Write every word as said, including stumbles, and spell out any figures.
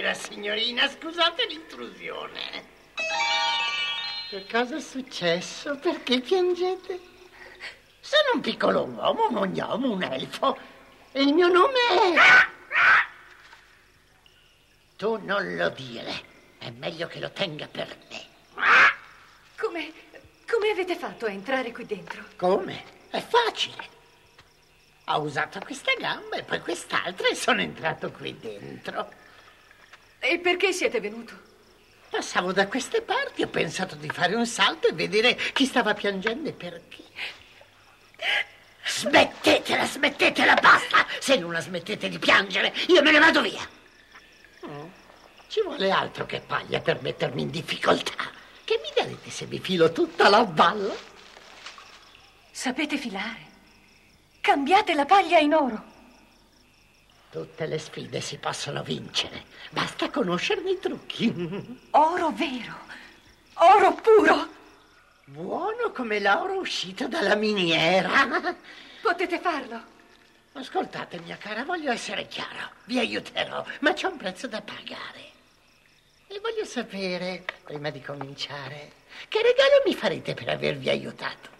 Buonasera, signorina. Scusate l'intrusione. Che cosa è successo? Perché piangete? Sono un piccolo uomo, un gnomo, un elfo. E il mio nome è... Tu non lo dire. È meglio che lo tenga per te. Come... come avete fatto a entrare qui dentro? Come? È facile. Ho usato questa gamba e poi quest'altra e sono entrato qui dentro. E perché siete venuto? Passavo da queste parti, ho pensato di fare un salto e vedere chi stava piangendo e perché. Smettetela, smettetela, basta! Se non la smettete di piangere, io me ne vado via. Oh, ci vuole altro che paglia per mettermi in difficoltà. Che mi darete se vi filo tutta la balla? Sapete filare? Cambiate la paglia in oro. Tutte le sfide si possono vincere. Basta conoscerne i trucchi. Oro vero. Oro puro. Buono come l'oro uscito dalla miniera. Potete farlo. Ascoltate, mia cara, voglio essere chiaro. Vi aiuterò, ma c'è un prezzo da pagare. E voglio sapere, prima di cominciare, che regalo mi farete per avervi aiutato?